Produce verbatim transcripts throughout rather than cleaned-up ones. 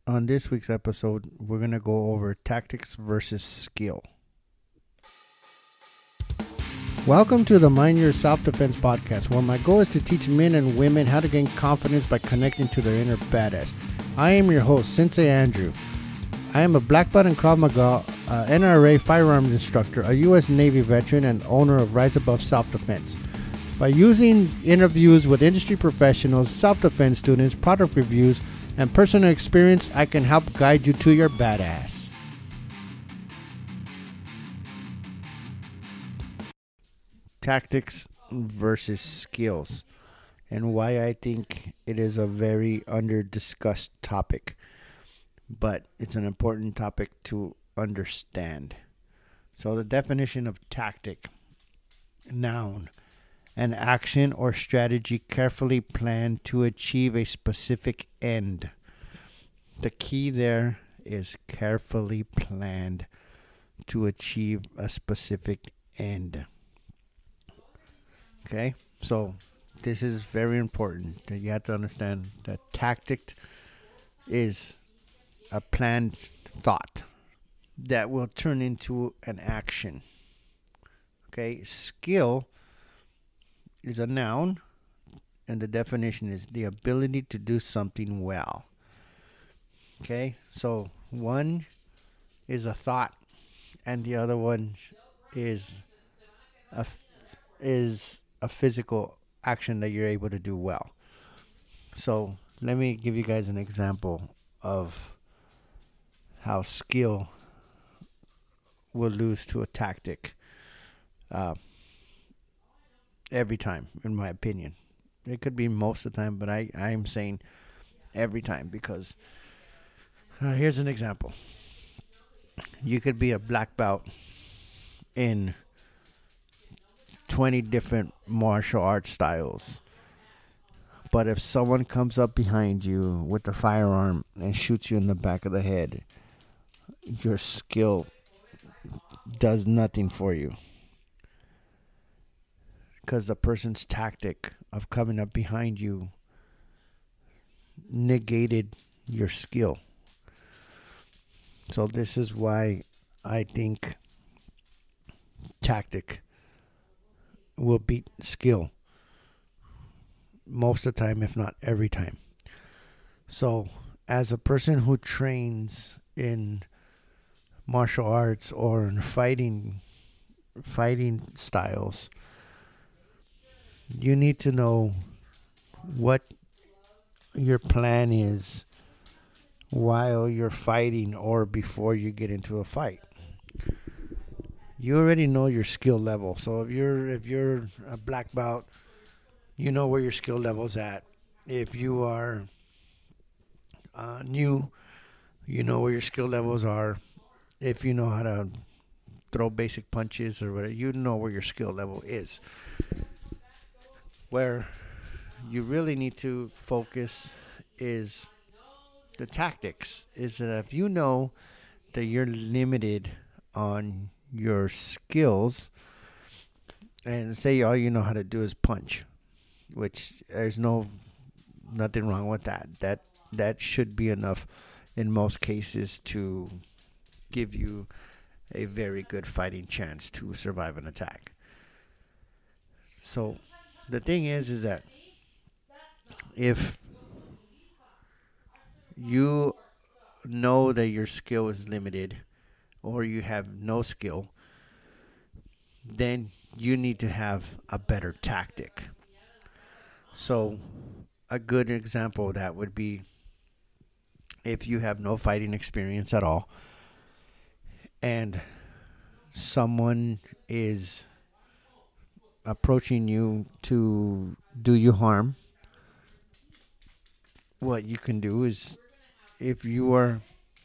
On this week's episode, we're going to go over tactics versus skill. Welcome to the Mind Your Self-Defense podcast, where my goal is to teach men and women how to gain confidence by connecting to their inner badass. I am your host, Sensei Andrew. I am a black belt in Krav Maga, uh, N R A firearms instructor, a U S Navy veteran, and owner of Rise Above Self-Defense. By using interviews with industry professionals, self-defense students, product reviews, and personal experience, I can help guide you to your badass. Tactics versus skills, and why I think it is a very under-discussed topic, but it's an important topic to understand. So the definition of tactic: noun, an action or strategy carefully planned to achieve a specific end. The key there is carefully planned to achieve a specific end. Okay, so this is very important. That you have to understand that tactic is a planned thought that will turn into an action. Okay, skill is a noun, and the definition is the ability to do something well. Okay, so one is a thought, and the other one is a is a physical action that you're able to do well. So let me give you guys an example of how skill will lose to a tactic. Uh, every time, in my opinion. It could be most of the time, but I, I'm saying every time because uh, here's an example. You could be a black belt in twenty different martial arts styles, but if someone comes up behind you with a firearm and shoots you in the back of the head, your skill does nothing for you. Because the person's tactic of coming up behind you negated your skill. So this is why I think tactic will beat skill most of the time, if not every time. So as a person who trains in martial arts or in fighting fighting styles, you need to know what your plan is while you're fighting or before you get into a fight. You already know your skill level. So if you're if you're a black belt, you know where your skill level's at. If you are uh, new, you know where your skill levels are. If you know how to throw basic punches or whatever, you know where your skill level is. Where you really need to focus is the tactics. Is that if you know that you're limited on your skills, and say all you know how to do is punch, which there's no nothing wrong with that. That that should be enough in most cases to give you a very good fighting chance to survive an attack. So the thing is is that if you know that your skill is limited or you have no skill, then you need to have a better tactic. So a good example of that would be if you have no fighting experience at all and someone is approaching you to do you harm. What you can do is, if you are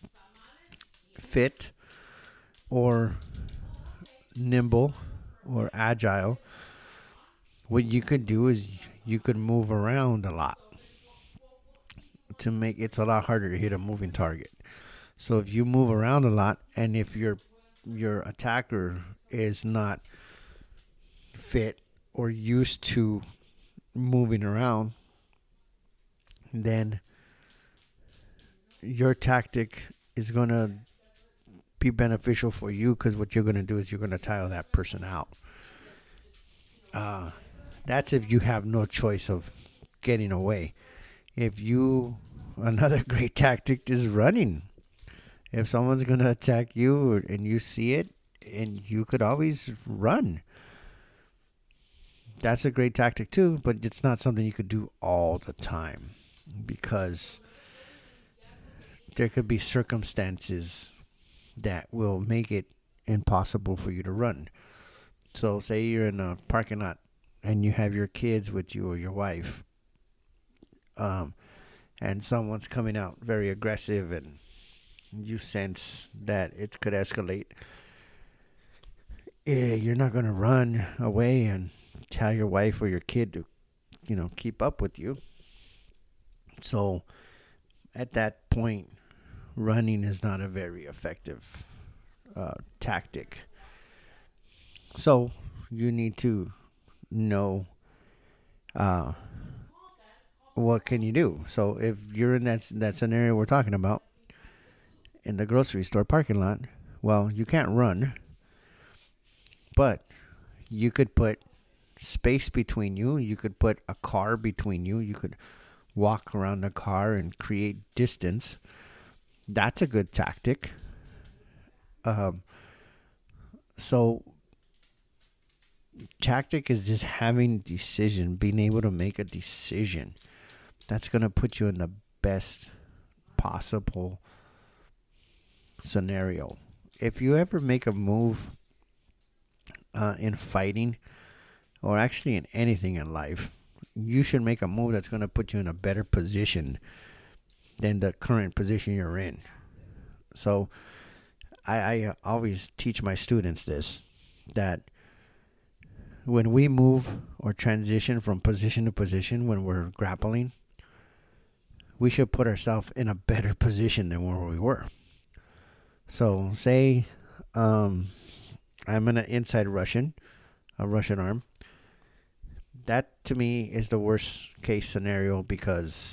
fit or nimble or agile, what you could do is you could move around a lot to make it's a lot harder to hit a moving target. So if you move around a lot, and if your your attacker is not fit or used to moving around, then your tactic is going to be beneficial for you, because what you're going to do is you're going to tire that person out. Uh, that's if you have no choice of getting away. If you, another great tactic is running. If someone's going to attack you and you see it, and you could always run. That's a great tactic too, but it's not something you could do all the time, because there could be circumstances that will make it impossible for you to run. So say you're in a parking lot and you have your kids with you or your wife, um, and someone's coming out very aggressive and you sense that it could escalate. Yeah, you're not going to run away and tell your wife or your kid to, you know, keep up with you. So at that point, running is not a very effective uh, tactic. So you need to know uh, what can you do. So if you're in that that scenario we're talking about, in the grocery store parking lot, well, you can't run, but you could put space between you. You could put a car between you. You could walk around the car and create distance. That's a good tactic. Um, so tactic is just having decision, being able to make a decision. That's going to put you in the best possible scenario. If you ever make a move uh, in fighting, or actually in anything in life, you should make a move that's going to put you in a better position than the current position you're in. So I, I always teach my students this, that when we move or transition from position to position when we're grappling, we should put ourselves in a better position than where we were. So say um, I'm in an inside Russian, a Russian arm. That to me is the worst case scenario, because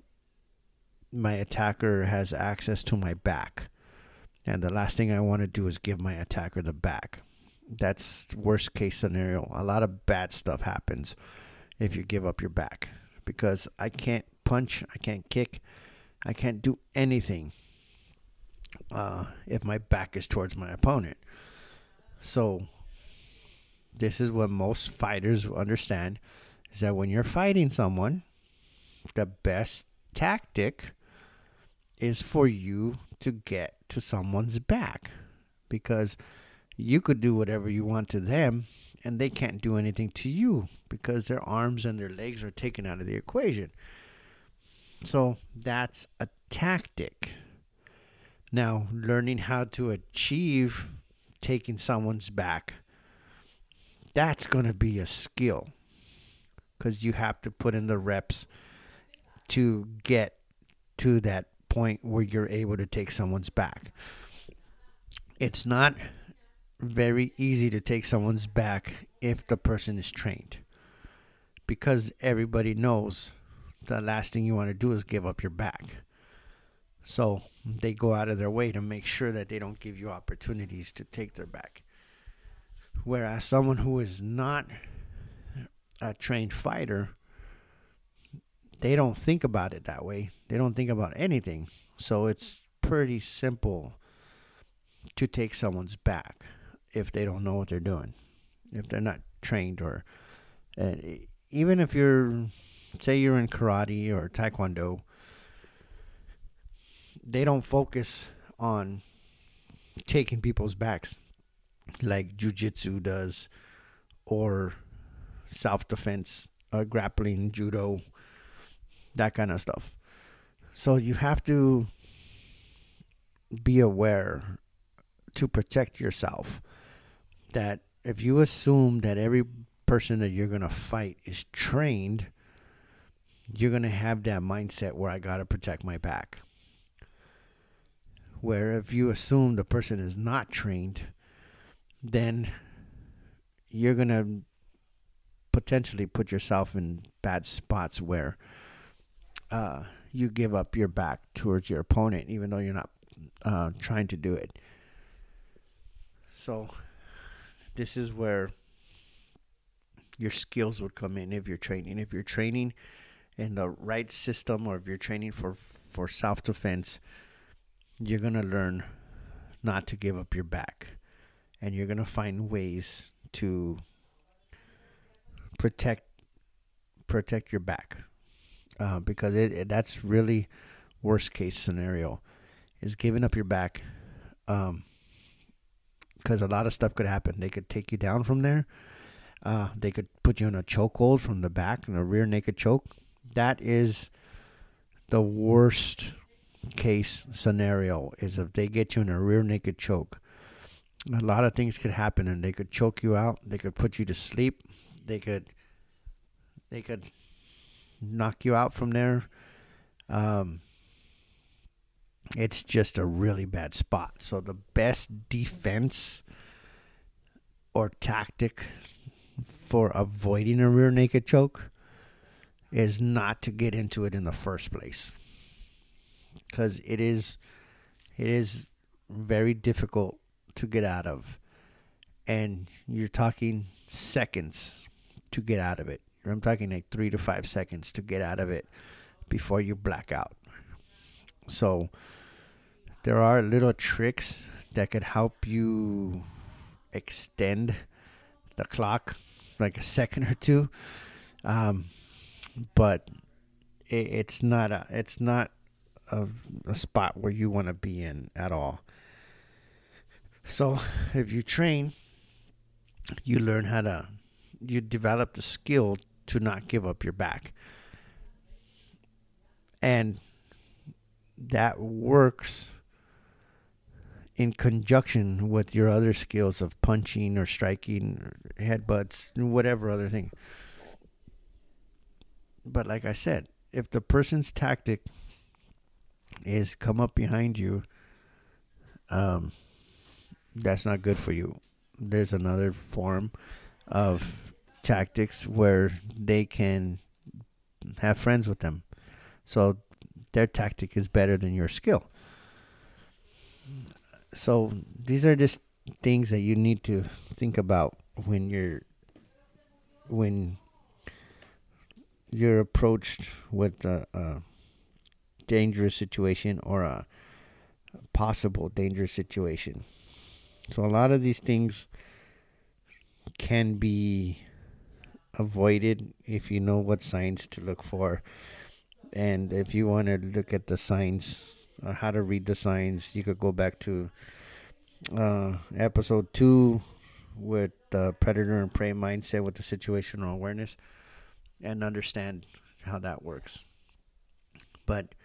my attacker has access to my back. And the last thing I want to do is give my attacker the back. That's worst case scenario. A lot of bad stuff happens if you give up your back, because I can't punch, I can't kick, I can't do anything uh, if my back is towards my opponent. So this is what most fighters understand, is that when you're fighting someone, the best tactic is for you to get to someone's back, because you could do whatever you want to them and they can't do anything to you, because their arms and their legs are taken out of the equation. So that's a tactic. Now, learning how to achieve taking someone's back, that's going to be a skill, because you have to put in the reps to get to that point where you're able to take someone's back. It's not very easy to take someone's back if the person is trained, because everybody knows the last thing you want to do is give up your back. So they go out of their way to make sure that they don't give you opportunities to take their back. Whereas someone who is not a trained fighter, they don't think about it that way. They don't think about anything. So it's pretty simple to take someone's back if they don't know what they're doing, if they're not trained. Or uh, even if you're, say you're in karate or taekwondo, they don't focus on taking people's backs like jiu-jitsu does, or self-defense, uh, grappling, judo, that kind of stuff. So you have to be aware to protect yourself, that if you assume that every person that you're going to fight is trained, you're going to have that mindset where I got to protect my back. Where if you assume the person is not trained, then you're going to potentially put yourself in bad spots where uh, you give up your back towards your opponent, even though you're not uh, trying to do it. So this is where your skills would come in if you're training. If you're training in the right system, or if you're training for, for self-defense, you're going to learn not to give up your back. And you're going to find ways to protect protect your back. Uh, because it, it that's really worst case scenario, is giving up your back. Um, because a lot of stuff could happen. They could take you down from there. Uh, they could put you in a chokehold from the back, in a rear naked choke. That is the worst case scenario, is if they get you in a rear naked choke. A lot of things could happen, and they could choke you out. They could put you to sleep. They could, they could knock you out from there. Um, it's just a really bad spot. So the best defense or tactic for avoiding a rear naked choke is not to get into it in the first place, because it is it is very difficult to get out of, and you're talking seconds to get out of it. I'm talking like three to five seconds to get out of it before you black out. So there are little tricks that could help you extend the clock like a second or two, um, but it, it's not a it's not a, a spot where you want to be in at all. So if you train, you learn how to you develop the skill to not give up your back, and that works in conjunction with your other skills of punching or striking or headbutts, whatever other thing. But like I said, if the person's tactic is come up behind you, um, that's not good for you. There's another form of tactics where they can have friends with them. So their tactic is better than your skill. So these are just things that you need to think about when you're when you're approached with a, a dangerous situation or a possible dangerous situation. So a lot of these things can be avoided if you know what signs to look for. And if you want to look at the signs or how to read the signs, you could go back to uh, episode two with the predator and prey mindset with the situational awareness, and understand how that works. But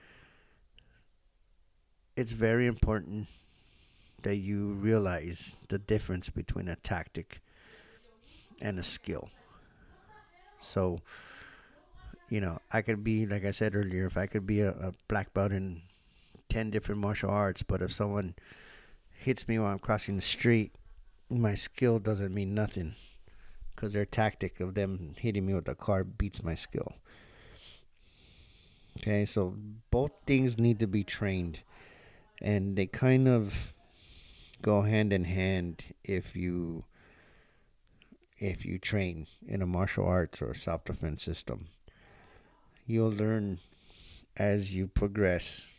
it's very important that you realize the difference between a tactic and a skill. So, you know, I could be, like I said earlier, if I could be a, a black belt in ten different martial arts, but if someone hits me while I'm crossing the street, my skill doesn't mean nothing, because their tactic of them hitting me with a car beats my skill. Okay, so both things need to be trained, and they kind of go hand in hand if you if you train in a martial arts or self-defense system. You'll learn as you progress.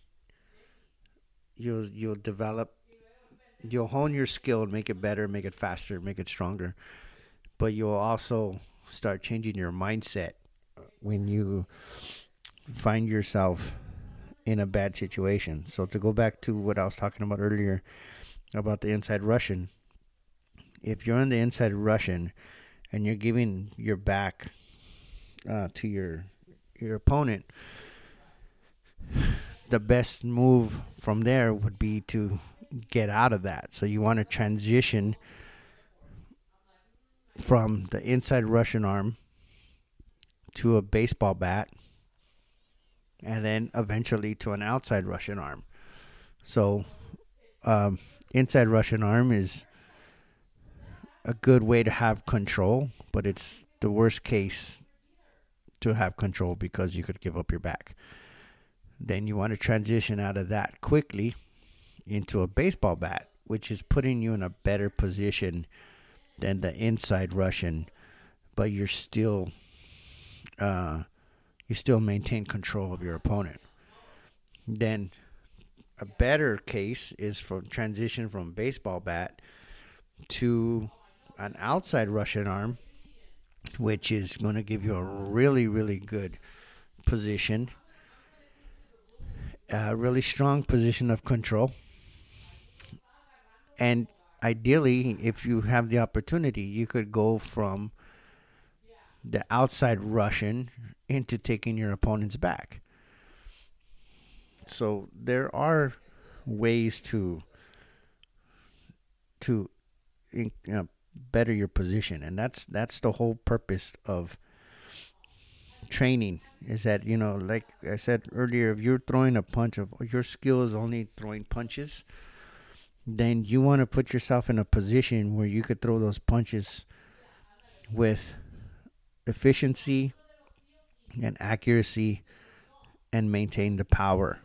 You'll you'll develop, you'll hone your skill and make it better, make it faster, make it stronger. But you'll also start changing your mindset when you find yourself in a bad situation. So to go back to what I was talking about earlier about the inside Russian, if you're on the inside Russian and you're giving your back uh, to your your opponent, the best move from there would be to get out of that. So you want to transition from the inside Russian arm to a baseball bat, and then eventually to an outside Russian arm. So um, inside Russian arm is a good way to have control, but it's the worst case to have control because you could give up your back. Then you want to transition out of that quickly into a baseball bat, which is putting you in a better position than the inside Russian, but you're still uh, you still maintain control of your opponent. Then a better case is for transition from baseball bat to an outside Russian arm, which is going to give you a really, really good position, a really strong position of control. And ideally, if you have the opportunity, you could go from the outside Russian into taking your opponent's back. So there are ways to to you know, better your position, and that's that's the whole purpose of training. Is that, you know, like I said earlier, if you're throwing a punch, of your skill is only throwing punches, then you want to put yourself in a position where you could throw those punches with efficiency and accuracy and maintain the power.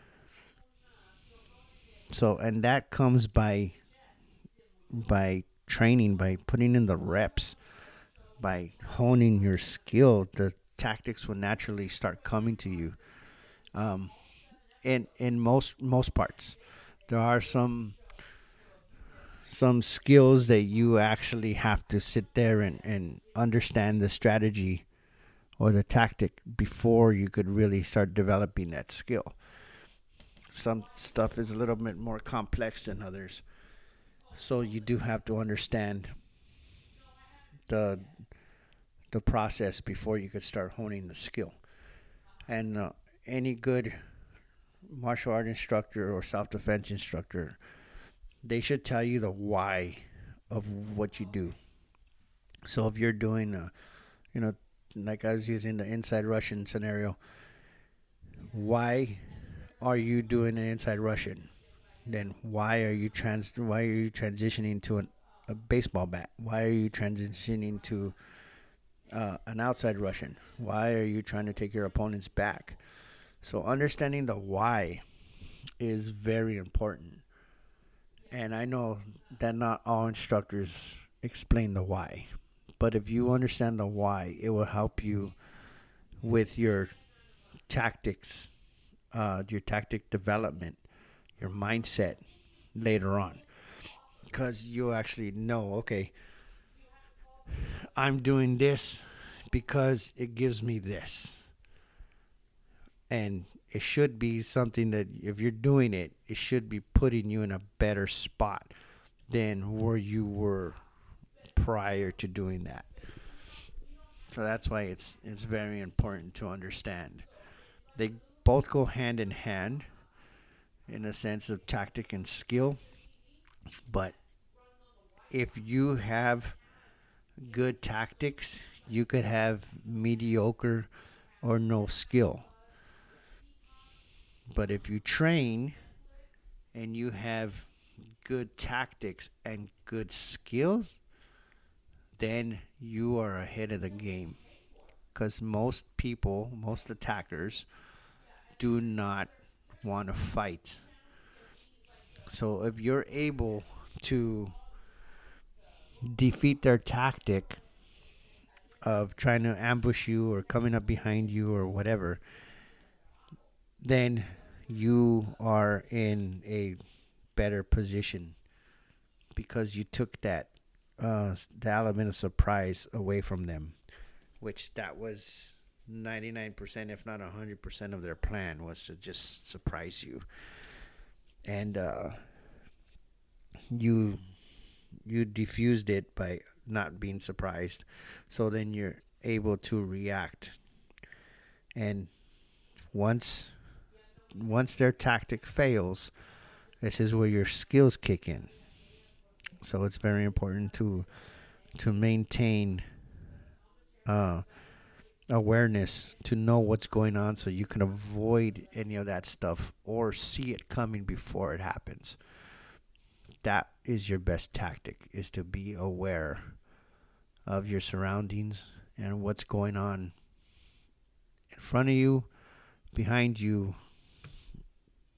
So, and that comes by by training, by putting in the reps, by honing your skill. The tactics will naturally start coming to you. Um, in in most most parts, there are some some skills that you actually have to sit there and, and understand the strategy or the tactic before you could really start developing that skill. Some stuff is a little bit more complex than others. So you do have to understand the the process before you could start honing the skill. And uh, any good martial art instructor or self-defense instructor, they should tell you the why of what you do. So if you're doing, a, you know, like I was using the inside Russian scenario, why are you doing an inside Russian? Then why are you trans? Why are you transitioning to an, a baseball bat? Why are you transitioning to uh, an outside Russian? Why are you trying to take your opponent's back? So understanding the why is very important. And I know that not all instructors explain the why. But if you understand the why, it will help you with your tactics, uh, your tactic development, your mindset later on. Because you'll actually know, okay, I'm doing this because it gives me this. And it should be something that if you're doing it, it should be putting you in a better spot than where you were prior to doing that. So that's why it's it's very important to understand. They both go hand in hand in a sense of tactic and skill. But if you have good tactics, you could have mediocre or no skill. But if you train and you have good tactics and good skills, then you are ahead of the game. Because most people, most attackers, do not want to fight. So if you're able to defeat their tactic of trying to ambush you or coming up behind you or whatever, then you are in a better position because you took that uh, the element of surprise away from them, which that was ninety-nine percent, if not one hundred percent of their plan, was to just surprise you. And uh, you you diffused it by not being surprised. So then you're able to react. And once once their tactic fails, this is where your skills kick in. So it's very important to to maintain uh, awareness, to know what's going on so you can avoid any of that stuff or see it coming before it happens. That is your best tactic, is to be aware of your surroundings and what's going on in front of you, behind you,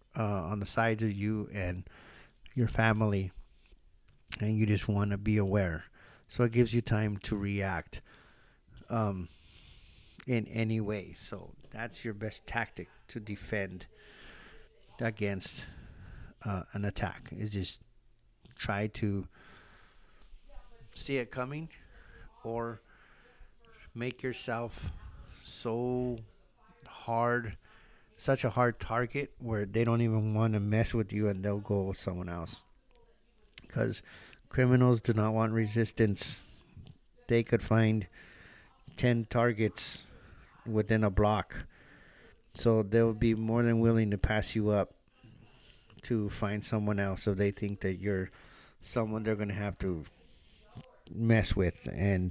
uh, on the sides of you and your family, and you just want to be aware. So it gives you time to react um, in any way. So that's your best tactic to defend against uh, an attack, is just try to see it coming, or make yourself so hard, such a hard target where they don't even want to mess with you and they'll go with someone else. Because criminals do not want resistance. They could find ten targets within a block. So they'll be more than willing to pass you up to find someone else if they think that you're someone they're going to have to mess with. And,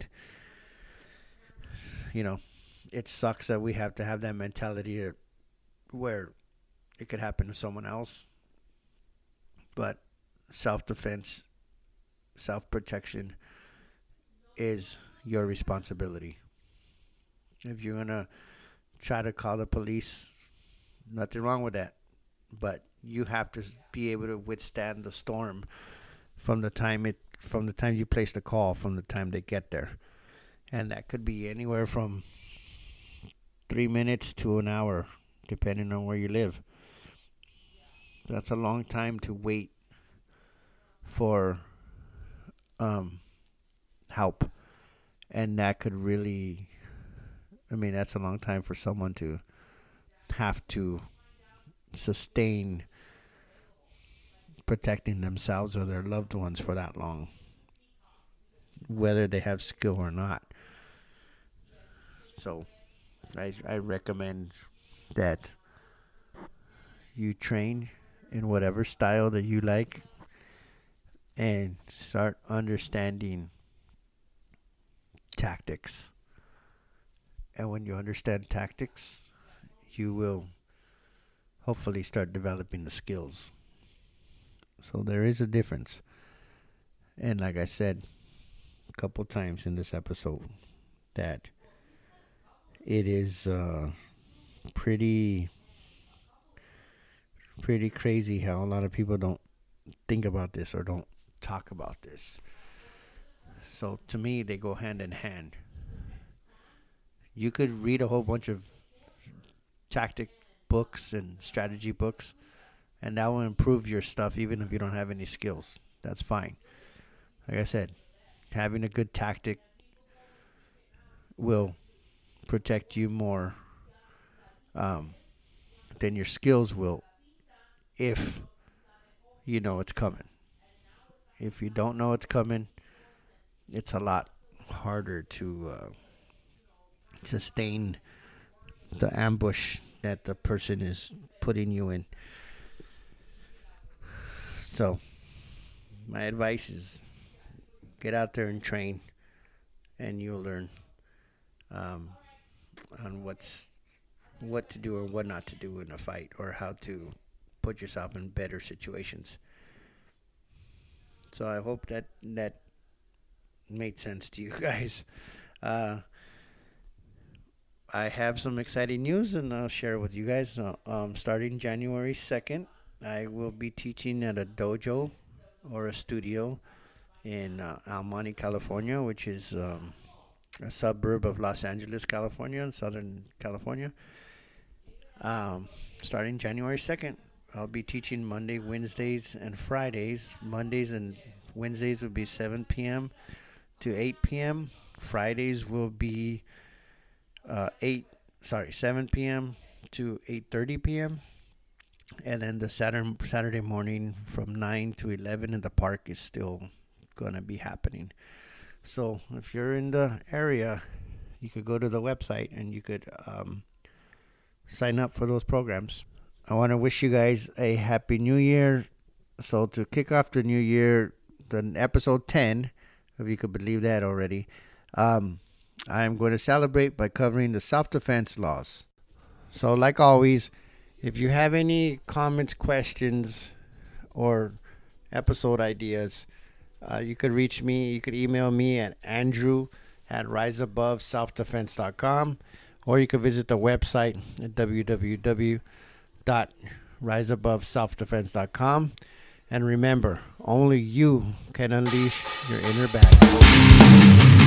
you know, it sucks that we have to have that mentality to, where it could happen to someone else. But self-defense, self-protection is your responsibility. If you're going to try to call the police, nothing wrong with that. But you have to be able to withstand the storm from the time it from the time you place the call, from the time they get there. And that could be anywhere from three minutes to an hour, depending on where you live. That's a long time to wait for um, help. And that could really, I mean, that's a long time for someone to have to sustain protecting themselves or their loved ones for that long, whether they have skill or not. So I I recommend that you train in whatever style that you like and start understanding tactics. And when you understand tactics, you will hopefully start developing the skills. So there is a difference. And like I said a couple times in this episode, that it is uh, pretty pretty crazy how a lot of people don't think about this or don't talk about this. So to me, they go hand in hand. You could read a whole bunch of tactic books and strategy books, and that will improve your stuff even if you don't have any skills. That's fine. Like I said, having a good tactic will protect you more um, than your skills will, if you know it's coming. If you don't know it's coming, it's a lot harder to uh, sustain the ambush that the person is putting you in. So my advice is get out there and train, and you'll learn um, on what's what to do or what not to do in a fight, or how to put yourself in better situations. So I hope that that made sense to you guys. Uh, I have some exciting news, and I'll share it with you guys. Uh, um, starting January second, I will be teaching at a dojo or a studio in uh, El Monte, California, which is um, a suburb of Los Angeles, California, in Southern California. Um, starting January second, I'll be teaching Monday, Wednesdays, and Fridays. Mondays and Wednesdays will be seven p.m. to eight p.m. Fridays will be uh, eight, sorry, seven p.m. to eight thirty p.m. And then the Saturday Saturday morning from nine to eleven in the park is still going to be happening. So if you're in the area, you could go to the website and you could um, sign up for those programs. I want to wish you guys a happy new year. So to kick off the new year, the episode ten, if you could believe that already, um, I'm going to celebrate by covering the self-defense laws. So like always, if you have any comments, questions, or episode ideas, uh, you could reach me. You could email me at andrew at rise above self defense dot com, or you could visit the website at w w w dot rise above self defense dot com. And remember, only you can unleash your inner battle.